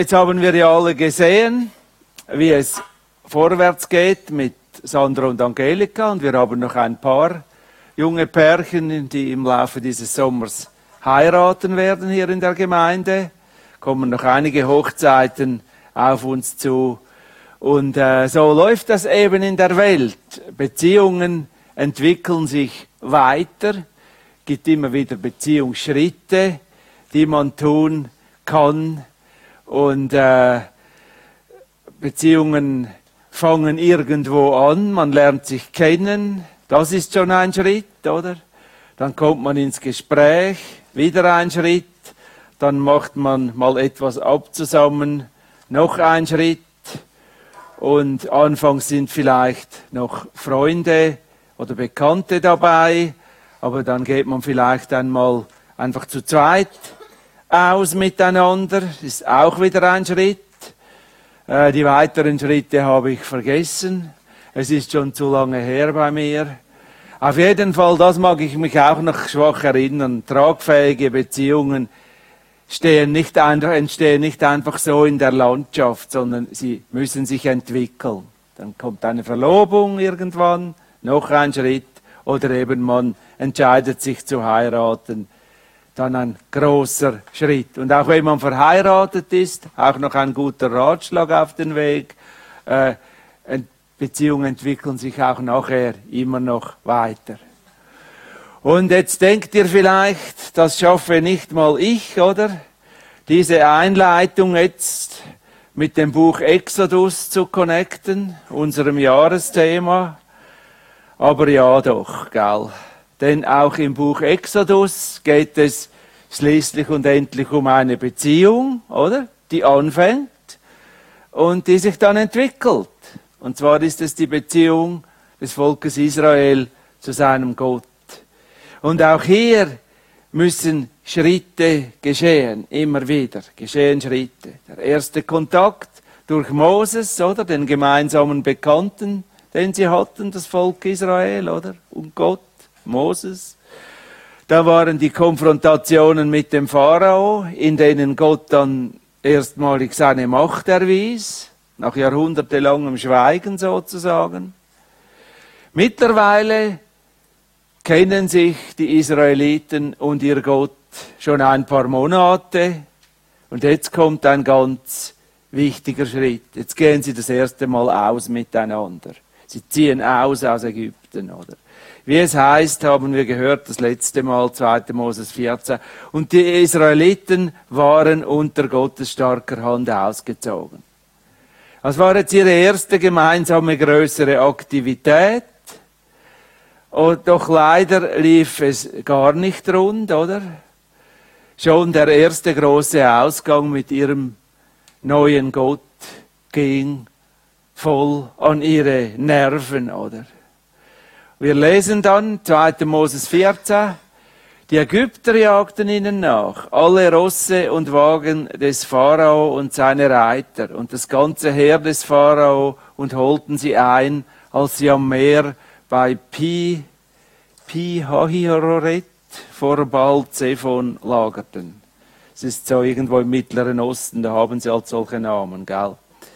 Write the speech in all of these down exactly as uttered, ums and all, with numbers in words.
Jetzt haben wir ja alle gesehen, wie es vorwärts geht mit Sandra und Angelika, und wir haben noch ein paar junge Pärchen, die im Laufe dieses Sommers heiraten werden hier in der Gemeinde. Kommen noch einige Hochzeiten auf uns zu. Und äh, so läuft das eben in der Welt. Beziehungen entwickeln sich weiter, gibt immer wieder Beziehungsschritte, die man tun kann. Und äh, Beziehungen fangen irgendwo an, man lernt sich kennen, das ist schon ein Schritt, oder? Dann kommt man ins Gespräch, wieder ein Schritt, dann macht man mal etwas ab zusammen, noch ein Schritt. Und anfangs sind vielleicht noch Freunde oder Bekannte dabei, aber dann geht man vielleicht einmal einfach zu zweit aus miteinander, ist auch wieder ein Schritt. Äh, die weiteren Schritte habe ich vergessen. Es ist schon zu lange her bei mir. Auf jeden Fall, das mag ich mich auch noch schwach erinnern. Tragfähige Beziehungen stehen nicht einfach, entstehen nicht einfach so in der Landschaft, sondern sie müssen sich entwickeln. Dann kommt eine Verlobung irgendwann, noch ein Schritt, oder eben man entscheidet sich zu heiraten. Dann ein großer Schritt. Und auch wenn man verheiratet ist, auch noch ein guter Ratschlag auf den Weg. Äh, Beziehungen entwickeln sich auch nachher immer noch weiter. Und jetzt denkt ihr vielleicht, das schaffe nicht mal ich, oder? Diese Einleitung jetzt mit dem Buch Exodus zu connecten, unserem Jahresthema. Aber ja doch, gell? Denn auch im Buch Exodus geht es schließlich und endlich um eine Beziehung, oder? Die anfängt und die sich dann entwickelt. Und zwar ist es die Beziehung des Volkes Israel zu seinem Gott. Und auch hier müssen Schritte geschehen, immer wieder geschehen Schritte. Der erste Kontakt durch Moses, oder? Den gemeinsamen Bekannten, den sie hatten, das Volk Israel, oder? Und Gott. Moses. Da waren die Konfrontationen mit dem Pharao, in denen Gott dann erstmalig seine Macht erwies, nach jahrhundertelangem Schweigen sozusagen. Mittlerweile kennen sich die Israeliten und ihr Gott schon ein paar Monate, und jetzt kommt ein ganz wichtiger Schritt. Jetzt gehen sie das erste Mal aus miteinander. Sie ziehen aus aus Ägypten, oder? Wie es heißt, haben wir gehört, das letzte Mal, zweiter Moses vierzehn. Und die Israeliten waren unter Gottes starker Hand ausgezogen. Das war jetzt ihre erste gemeinsame größere Aktivität. Und doch leider lief es gar nicht rund, oder? Schon der erste große Ausgang mit ihrem neuen Gott ging voll an ihre Nerven, oder? Wir lesen dann, zweiter Moses vierzehn, die Ägypter jagten ihnen nach, alle Rosse und Wagen des Pharao und seine Reiter und das ganze Heer des Pharao, und holten sie ein, als sie am Meer bei Pi, Pi Hahiroret vor Baal-Zephon lagerten. Es ist so irgendwo im Mittleren Osten, da haben sie halt solche Namen, gell?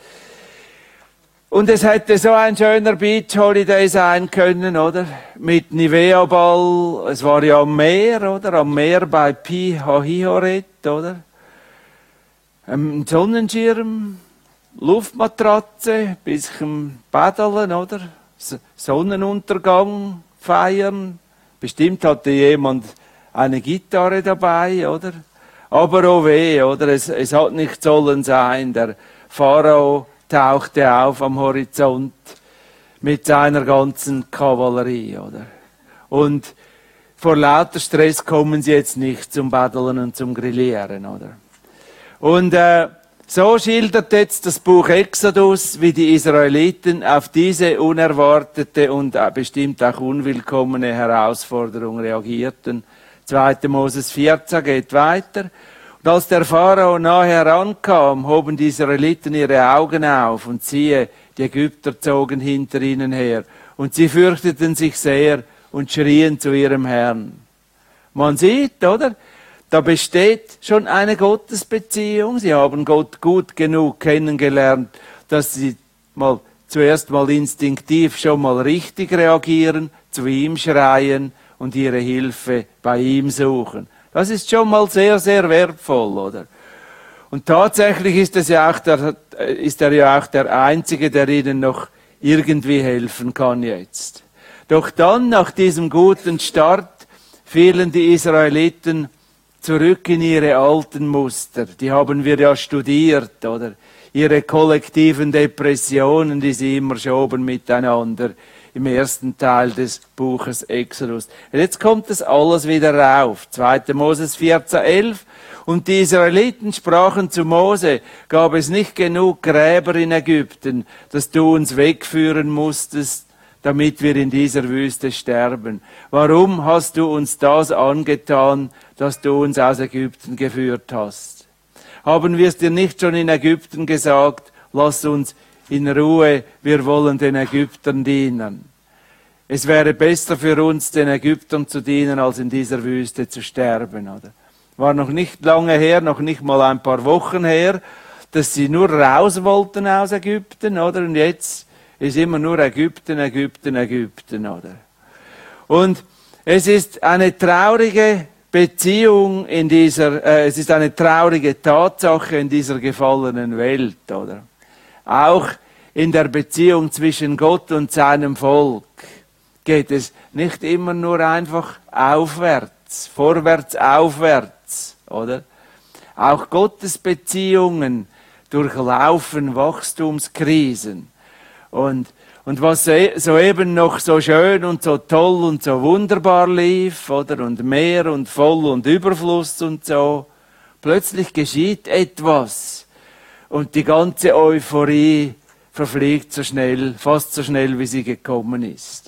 Und es hätte so ein schöner Beach-Holiday sein können, oder? Mit Nivea-Ball, es war ja am Meer, oder? Am Meer bei Pi Hahiroret, oder? Ein Sonnenschirm, Luftmatratze, bisschen paddeln, oder? Sonnenuntergang feiern. Bestimmt hatte jemand eine Gitarre dabei, oder? Aber oh weh, oder? Es, es hat nicht sollen sein. Der Pharao tauchte auf am Horizont mit seiner ganzen Kavallerie, oder? Und vor lauter Stress kommen sie jetzt nicht zum Paddeln und zum Grillieren, oder? Und äh, so schildert jetzt das Buch Exodus, wie die Israeliten auf diese unerwartete und äh, bestimmt auch unwillkommene Herausforderung reagierten. zweiter Moses vierzehn geht weiter. Und als der Pharao nahe herankam, hoben die Israeliten ihre Augen auf, und siehe, die Ägypter zogen hinter ihnen her. Und sie fürchteten sich sehr und schrien zu ihrem Herrn. Man sieht, oder? da besteht schon eine Gottesbeziehung. Sie haben Gott gut genug kennengelernt, dass sie mal zuerst mal instinktiv schon mal richtig reagieren, zu ihm schreien und ihre Hilfe bei ihm suchen. Das ist schon mal sehr, sehr wertvoll, oder? Und tatsächlich ist, es ja auch der, ist er ja auch der Einzige, der ihnen noch irgendwie helfen kann jetzt. Doch dann, nach diesem guten Start, fielen die Israeliten zurück in ihre alten Muster. Die haben wir ja studiert, oder? Ihre kollektiven Depressionen, die sie immer schoben miteinander im ersten Teil des Buches Exodus. Und jetzt kommt das alles wieder rauf. zweiter Moses vierzehn elf. Und die Israeliten sprachen zu Mose, gab es nicht genug Gräber in Ägypten, dass du uns wegführen musstest, damit wir in dieser Wüste sterben. Warum hast du uns das angetan, dass du uns aus Ägypten geführt hast? Haben wir es dir nicht schon in Ägypten gesagt, lass uns in Ruhe, wir wollen den Ägyptern dienen. Es wäre besser für uns, den Ägyptern zu dienen, als in dieser Wüste zu sterben, oder? War noch nicht lange her, noch nicht mal ein paar Wochen her, dass sie nur raus wollten aus Ägypten, oder? Und jetzt ist immer nur Ägypten, Ägypten, Ägypten, oder? Und es ist eine traurige Beziehung in dieser, äh, es ist eine traurige Tatsache in dieser gefallenen Welt, oder? Auch in der Beziehung zwischen Gott und seinem Volk geht es nicht immer nur einfach aufwärts, vorwärts, aufwärts, oder? Auch Gottes Beziehungen durchlaufen Wachstumskrisen. Und, und was soeben noch so schön und so toll und so wunderbar lief, oder? Und mehr und voll und Überfluss und so, plötzlich geschieht etwas. Und die ganze Euphorie verfliegt so schnell, fast so schnell, wie sie gekommen ist.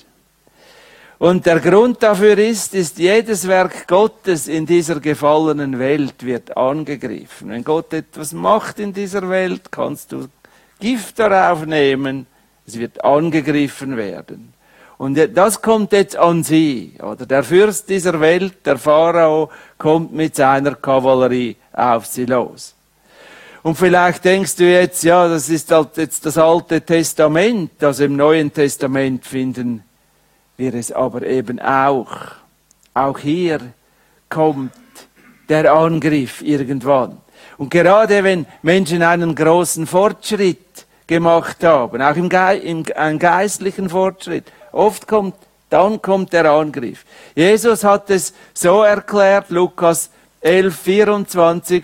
Und der Grund dafür ist, ist, jedes Werk Gottes in dieser gefallenen Welt wird angegriffen. Wenn Gott etwas macht in dieser Welt, kannst du Gift darauf nehmen, es wird angegriffen werden. Und das kommt jetzt an sie, oder? Der Fürst dieser Welt, der Pharao, kommt mit seiner Kavallerie auf sie los. Und vielleicht denkst du jetzt, ja, das ist halt jetzt das Alte Testament, also im Neuen Testament finden wir es aber eben auch. Auch hier kommt der Angriff irgendwann. Und gerade wenn Menschen einen großen Fortschritt gemacht haben, auch im, Ge im einen geistlichen Fortschritt, oft kommt, dann kommt der Angriff. Jesus hat es so erklärt, Lukas elf vierundzwanzig,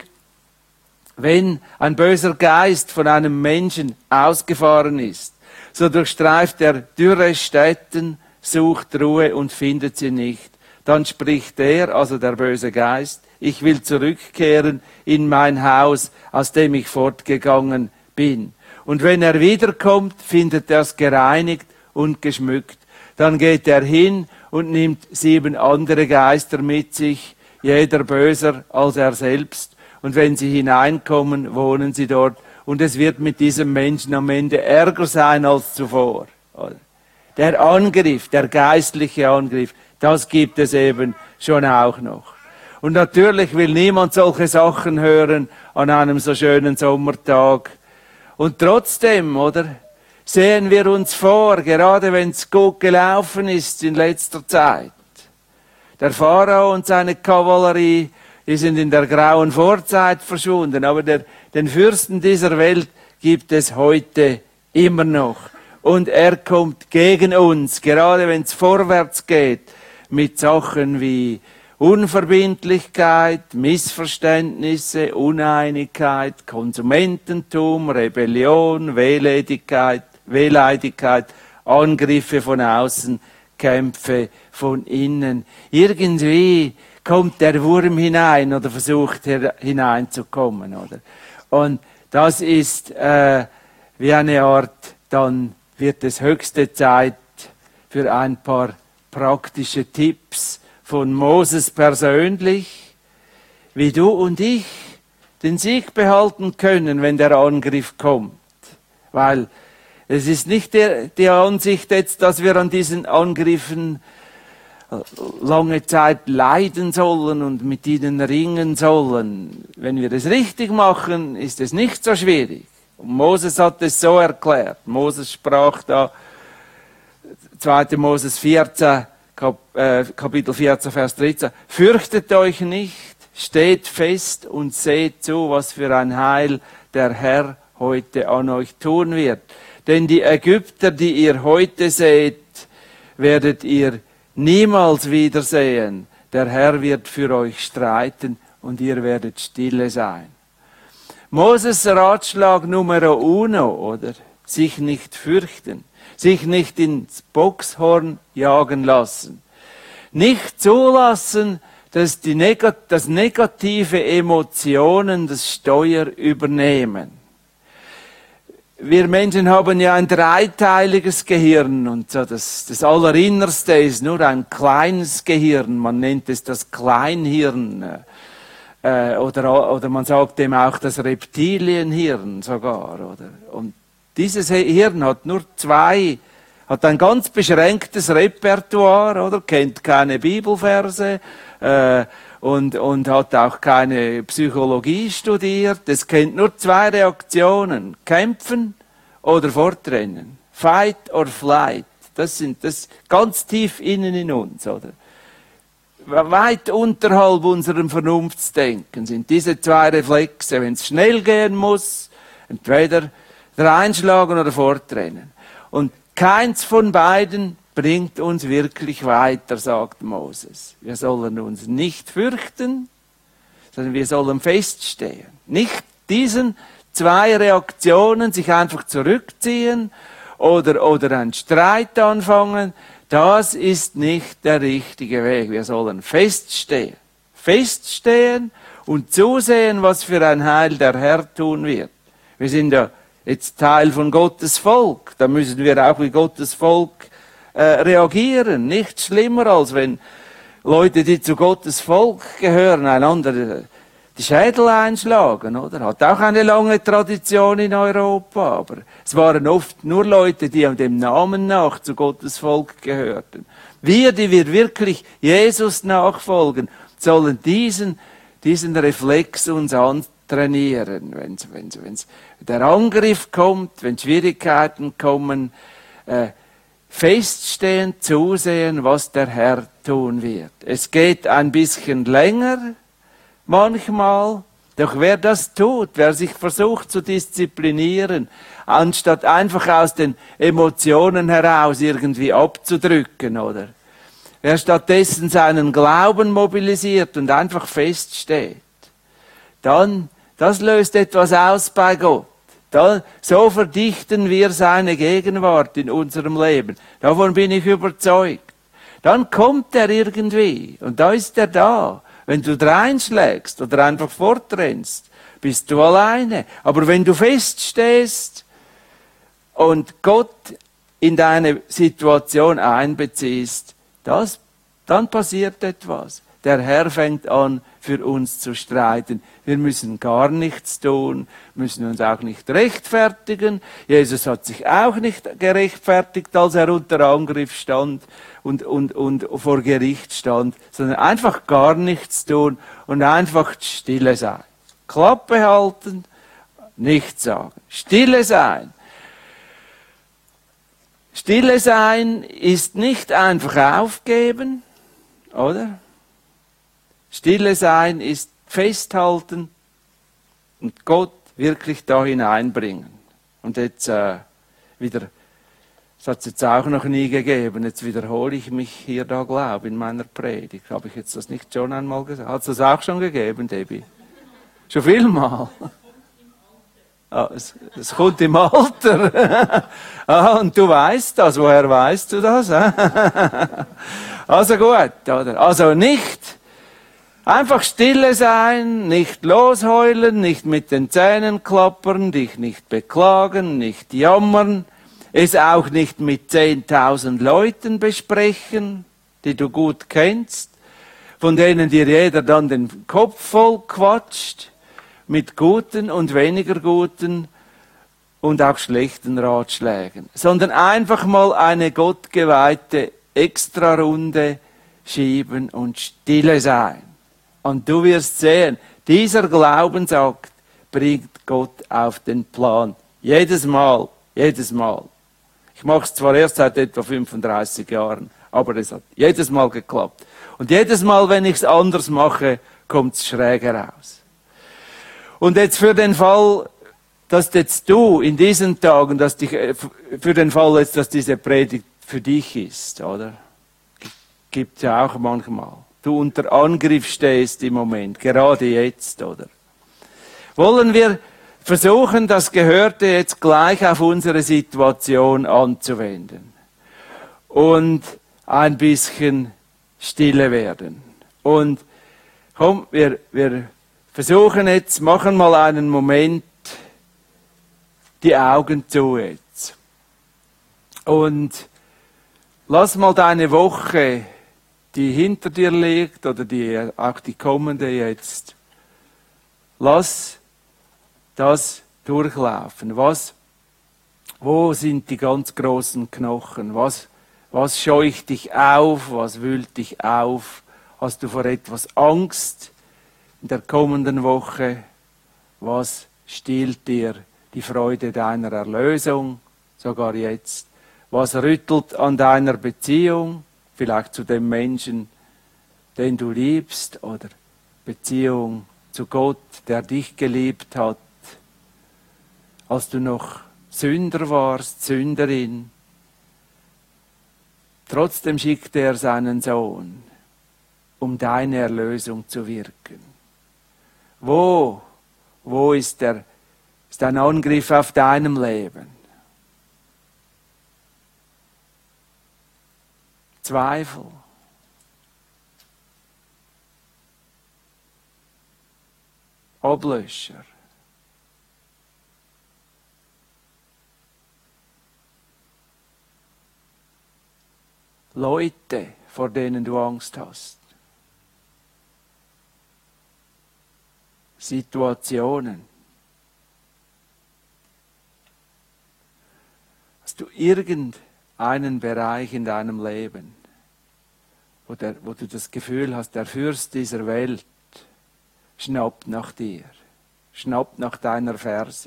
wenn ein böser Geist von einem Menschen ausgefahren ist, so durchstreift er dürre Stätten, sucht Ruhe und findet sie nicht. Dann spricht er, also der böse Geist, ich will zurückkehren in mein Haus, aus dem ich fortgegangen bin. Und wenn er wiederkommt, findet er es gereinigt und geschmückt. Dann geht er hin und nimmt sieben andere Geister mit sich, jeder böser als er selbst. Und wenn sie hineinkommen, wohnen sie dort. Und es wird mit diesem Menschen am Ende ärger sein als zuvor. Der Angriff, der geistliche Angriff, das gibt es eben schon auch noch. Und natürlich will niemand solche Sachen hören an einem so schönen Sommertag. Und trotzdem, oder, sehen wir uns vor, gerade wenn es gut gelaufen ist in letzter Zeit. Der Pharao und seine Kavallerie, die sind in der grauen Vorzeit verschwunden, aber der, den Fürsten dieser Welt gibt es heute immer noch. Und er kommt gegen uns, gerade wenn es vorwärts geht, mit Sachen wie Unverbindlichkeit, Missverständnisse, Uneinigkeit, Konsumententum, Rebellion, Wehleidigkeit, Wehleidigkeit, Angriffe von außen, Kämpfe von innen. Irgendwie kommt der Wurm hinein oder versucht hineinzukommen, oder? Und das ist äh, wie eine Art, dann wird es höchste Zeit für ein paar praktische Tipps von Moses persönlich, wie du und ich den Sieg behalten können, wenn der Angriff kommt. Weil es ist nicht der, die Ansicht jetzt, dass wir an diesen Angriffen lange Zeit leiden sollen und mit ihnen ringen sollen. Wenn wir das richtig machen, ist es nicht so schwierig. Und Moses hat es so erklärt. Moses sprach da, zweiter Moses vierzehn, Kap, äh, Kapitel vierzehn, Vers dreizehn, fürchtet euch nicht, steht fest und seht zu, was für ein Heil der Herr heute an euch tun wird. Denn die Ägypter, die ihr heute seht, werdet ihr niemals wiedersehen. Der Herr wird für euch streiten und ihr werdet stille sein. Moses Ratschlag Numero uno, oder? Sich nicht fürchten. Sich nicht ins Boxhorn jagen lassen. Nicht zulassen, dass, die Negat- dass negative Emotionen das Steuer übernehmen. Wir Menschen haben ja ein dreiteiliges Gehirn und so das, das Allerinnerste ist nur ein kleines Gehirn. Man nennt es das Kleinhirn. Äh, oder, oder man sagt dem auch das Reptilienhirn sogar. Oder? Und dieses Hirn hat nur zwei, hat ein ganz beschränktes Repertoire, oder? Kennt keine Bibelverse äh, und, und hat auch keine Psychologie studiert. Es kennt nur zwei Reaktionen: Kämpfen oder Fortrennen. Fight or flight. Das sind das ganz tief innen in uns, oder? Weit unterhalb unserem Vernunftsdenken sind diese zwei Reflexe. Wenn es schnell gehen muss, entweder reinschlagen oder fortrennen. Und keins von beiden bringt uns wirklich weiter, sagt Moses. Wir sollen uns nicht fürchten, sondern wir sollen feststehen. Nicht diesen zwei Reaktionen sich einfach zurückziehen oder, oder einen Streit anfangen. Das ist nicht der richtige Weg. Wir sollen feststehen. Feststehen und zusehen, was für ein Heil der Herr tun wird. Wir sind ja jetzt Teil von Gottes Volk. Da müssen wir auch wie Gottes Volk äh, reagieren. Nichts schlimmer, als wenn Leute, die zu Gottes Volk gehören, einander die Schädel einschlagen, oder? Hat auch eine lange Tradition in Europa, aber es waren oft nur Leute, die dem Namen nach zu Gottes Volk gehörten. Wir, die wir wirklich Jesus nachfolgen, sollen diesen, diesen Reflex uns antrainieren. Wenn, wenn, wenn der Angriff kommt, wenn Schwierigkeiten kommen, äh, feststehen, zusehen, was der Herr tun wird. Es geht ein bisschen länger, manchmal, doch wer das tut, wer sich versucht zu disziplinieren, anstatt einfach aus den Emotionen heraus irgendwie abzudrücken, oder? Wer stattdessen seinen Glauben mobilisiert und einfach feststeht, dann, das löst etwas aus bei Gott. Dann, so verdichten wir seine Gegenwart in unserem Leben. Davon bin ich überzeugt. Dann kommt er irgendwie und da ist er da. Wenn du dreinschlägst oder einfach fortrennst, bist du alleine. Aber wenn du feststehst und Gott in deine Situation einbeziehst, das, dann passiert etwas. Der Herr fängt an, für uns zu streiten. Wir müssen gar nichts tun, müssen uns auch nicht rechtfertigen. Jesus hat sich auch nicht gerechtfertigt, als er unter Angriff stand und, und, und vor Gericht stand, sondern einfach gar nichts tun und einfach stille sein. Klappe halten, nichts sagen. Stille sein. Stille sein ist nicht einfach aufgeben, oder? Stille sein ist festhalten und Gott wirklich da hineinbringen. Und jetzt äh, wieder, das hat es jetzt auch noch nie gegeben, jetzt wiederhole ich mich hier da, glaube ich, in meiner Predigt. Habe ich jetzt das nicht schon einmal gesagt? Hat es das auch schon gegeben, Debbie? Schon vielmal? Ah, es, es kommt im Alter. Ah, und du weißt das. Woher weißt du das? Also gut, oder? Also nicht einfach stille sein, nicht losheulen, nicht mit den Zähnen klappern, dich nicht beklagen, nicht jammern, es auch nicht mit zehntausend Leuten besprechen, die du gut kennst, von denen dir jeder dann den Kopf voll quatscht, mit guten und weniger guten und auch schlechten Ratschlägen, sondern einfach mal eine gottgeweihte Extrarunde schieben und stille sein. Und du wirst sehen, dieser Glaubensakt bringt Gott auf den Plan. Jedes Mal, jedes Mal. Ich mache es zwar erst seit etwa fünfunddreißig Jahren, aber es hat jedes Mal geklappt. Und jedes Mal, wenn ich es anders mache, kommt es schräg heraus. Und jetzt für den Fall, dass jetzt du in diesen Tagen, dass dich, für den Fall jetzt, dass diese Predigt für dich ist, oder? Gibt es ja auch manchmal. Du unter Angriff stehst im Moment, gerade jetzt, oder? Wollen wir versuchen, das Gehörte jetzt gleich auf unsere Situation anzuwenden und ein bisschen stille werden. Und komm, wir, wir versuchen jetzt, machen mal einen Moment die Augen zu jetzt. Und lass mal deine Woche, die hinter dir liegt, oder die, auch die kommende jetzt, lass das durchlaufen. Was, wo sind die ganz großen Knochen? Was, was scheucht dich auf? Was wühlt dich auf? Hast du vor etwas Angst in der kommenden Woche? Was stiehlt dir die Freude deiner Erlösung, sogar jetzt? Was rüttelt an deiner Beziehung, vielleicht zu dem Menschen, den du liebst, oder Beziehung zu Gott, der dich geliebt hat, als du noch Sünder warst, Sünderin? Trotzdem schickte er seinen Sohn, um deine Erlösung zu wirken. Wo, wo ist der, ist ein Angriff auf deinem Leben? Zweifel. Ablöscher. Leute, vor denen du Angst hast. Situationen. Hast du irgendeinen Bereich in deinem Leben, wo, der, wo du das Gefühl hast, der Fürst dieser Welt schnappt nach dir, schnappt nach deiner Ferse?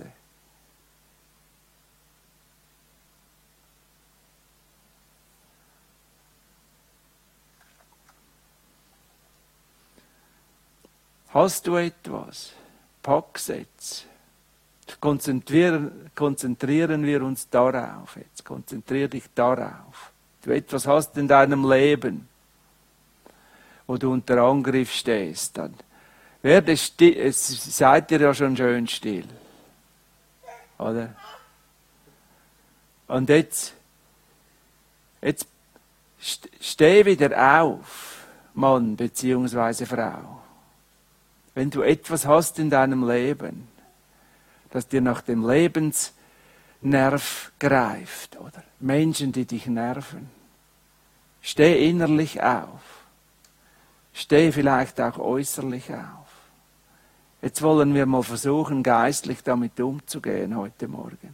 Hast du etwas? Pack's jetzt. Konzentrieren, konzentrieren wir uns darauf jetzt. Konzentrier dich darauf. Du etwas hast in deinem Leben, wo du unter Angriff stehst, dann werde still. Es seid ihr ja schon schön still. Oder? Und jetzt, jetzt steh wieder auf, Mann bzw. Frau. Wenn du etwas hast in deinem Leben, das dir nach dem Lebensnerv greift, oder Menschen, die dich nerven, steh innerlich auf. Steh vielleicht auch äußerlich auf. Jetzt wollen wir mal versuchen, geistlich damit umzugehen heute Morgen.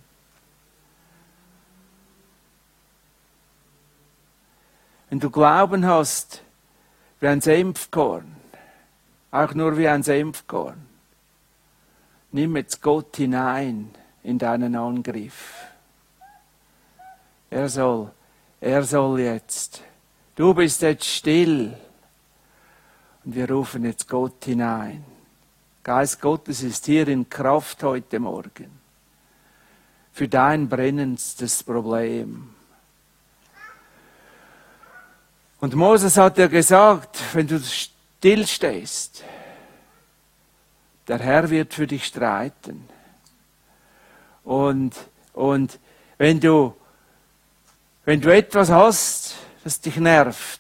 Wenn du Glauben hast wie ein Senfkorn, auch nur wie ein Senfkorn, nimm jetzt Gott hinein in deinen Angriff. Er soll, er soll jetzt, du bist jetzt still. Und wir rufen jetzt Gott hinein. Geist Gottes ist hier in Kraft heute Morgen. Für dein brennendstes Problem. Und Moses hat ja gesagt, wenn du still stehst, der Herr wird für dich streiten. Und, und wenn du, wenn du etwas hast, das dich nervt,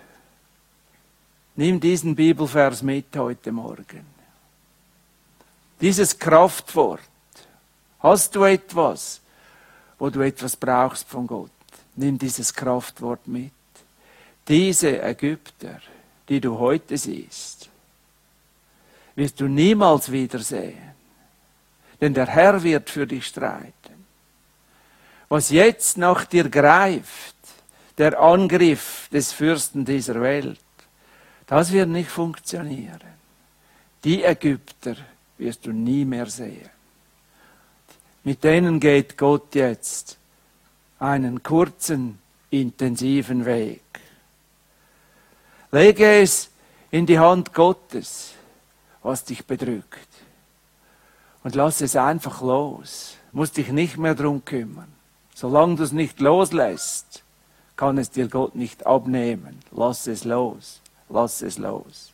nimm diesen Bibelvers mit heute Morgen. Dieses Kraftwort. Hast du etwas, wo du etwas brauchst von Gott? Nimm dieses Kraftwort mit. Diese Ägypter, die du heute siehst, wirst du niemals wiedersehen. Denn der Herr wird für dich streiten. Was jetzt nach dir greift, der Angriff des Fürsten dieser Welt, Das wird nicht funktionieren. Die Ägypter wirst du nie mehr sehen. Mit denen geht Gott jetzt einen kurzen, intensiven Weg. Lege es in die Hand Gottes, was dich bedrückt. Und lass es einfach los. Du musst dich nicht mehr darum kümmern. Solange du es nicht loslässt, kann es dir Gott nicht abnehmen. Lass es los. Lass es los.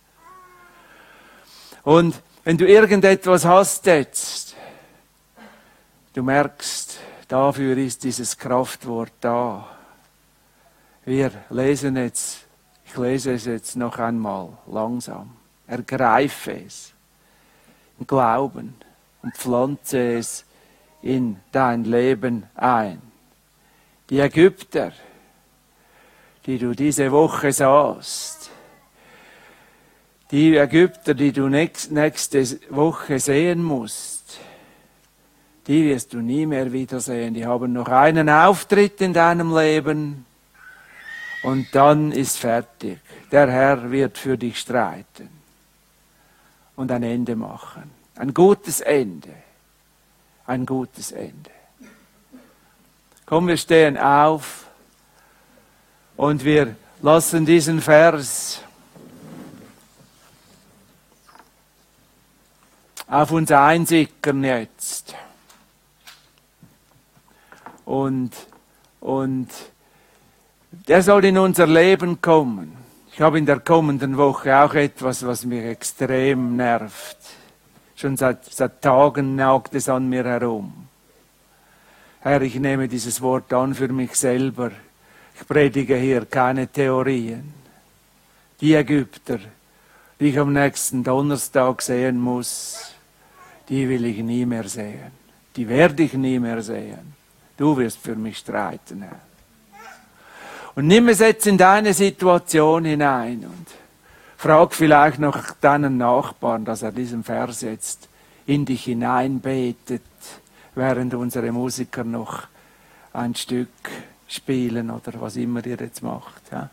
Und wenn du irgendetwas hast jetzt, du merkst, dafür ist dieses Kraftwort da. Wir lesen jetzt, ich lese es jetzt noch einmal langsam. Ergreife es im Glauben und pflanze es in dein Leben ein. Die Ägypter, die du diese Woche sahst, die Ägypter, die du nächste Woche sehen musst, die wirst du nie mehr wiedersehen. Die haben noch einen Auftritt in deinem Leben und dann ist fertig. Der Herr wird für dich streiten und ein Ende machen. Ein gutes Ende. Ein gutes Ende. Komm, wir stehen auf und wir lassen diesen Vers auf uns einsickern jetzt. Und, und der soll in unser Leben kommen. Ich habe in der kommenden Woche auch etwas, was mich extrem nervt. Schon seit, seit Tagen nagt es an mir herum. Herr, ich nehme dieses Wort an für mich selber. Ich predige hier keine Theorien. Die Ägypter, die ich am nächsten Donnerstag sehen muss, die will ich nie mehr sehen. Die werde ich nie mehr sehen. Du wirst für mich streiten, Herr. Und nimm es jetzt in deine Situation hinein und frag vielleicht noch deinen Nachbarn, dass er diesen Vers jetzt in dich hineinbetet, während unsere Musiker noch ein Stück spielen oder was immer ihr jetzt macht. Ja?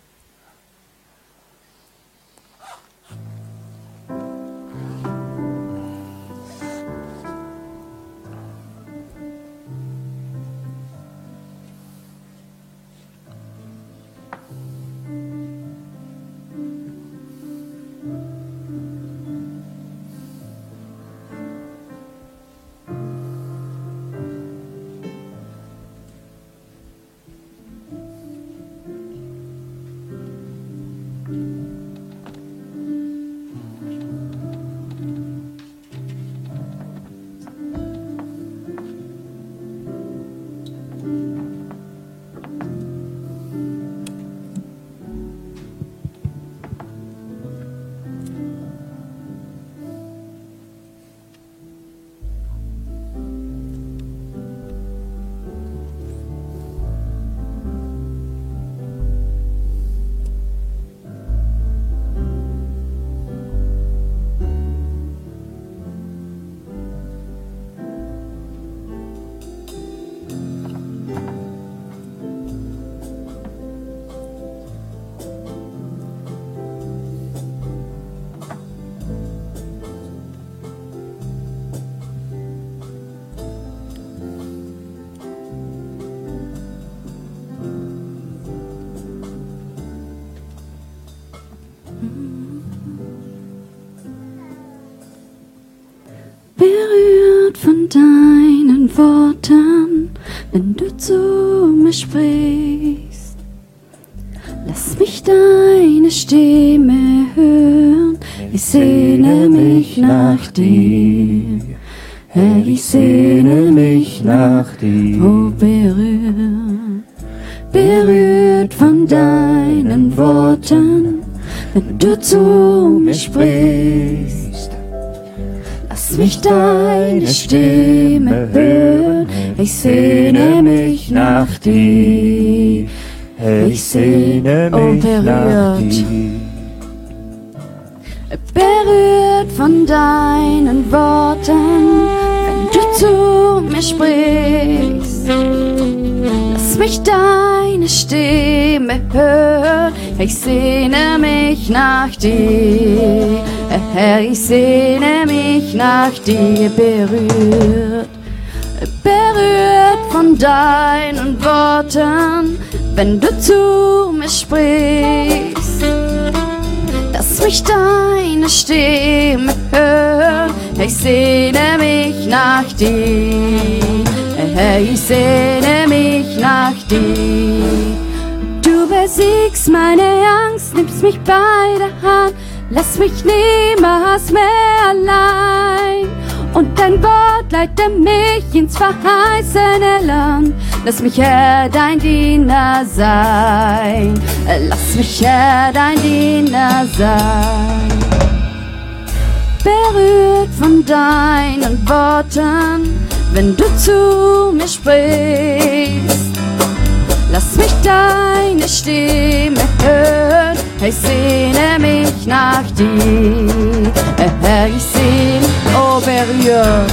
Berührt von deinen Worten, wenn du zu mir sprichst. Lass mich deine Stimme hören, ich sehne mich nach dir. Herr, ich sehne mich nach dir. Oh, berührt, berührt von deinen Worten, wenn du zu mir sprichst. Lass mich deine Stimme hören, ich sehne mich nach dir. Ich sehne mich nach dir. Berührt von deinen Worten, wenn du zu mir sprichst. Lass mich deine Stimme hören, ich sehne mich nach dir. Herr, ich sehne mich nach dir, berührt, berührt von deinen Worten, wenn du zu mir sprichst. Lass mich deine Stimme hören, ich sehne mich nach dir. Herr, ich sehne mich nach dir. Du besiegst meine Angst, nimmst mich bei der Hand, lass mich niemals mehr allein. Und dein Wort leitet mich ins verheißene Land. Lass mich, Herr, dein Diener sein. Lass mich, Herr, dein Diener sein. Berührt von deinen Worten, wenn du zu mir sprichst. Lass mich deine Stimme hören, ich sehne mich nach dir. Herr, ich sehne, oh berührt,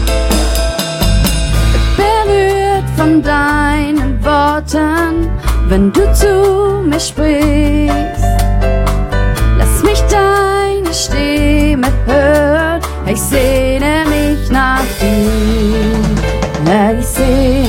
berührt von deinen Worten, wenn du zu mir sprichst. Lass mich deine Stimme hören, ich sehne mich nach dir. Herr, ich sehne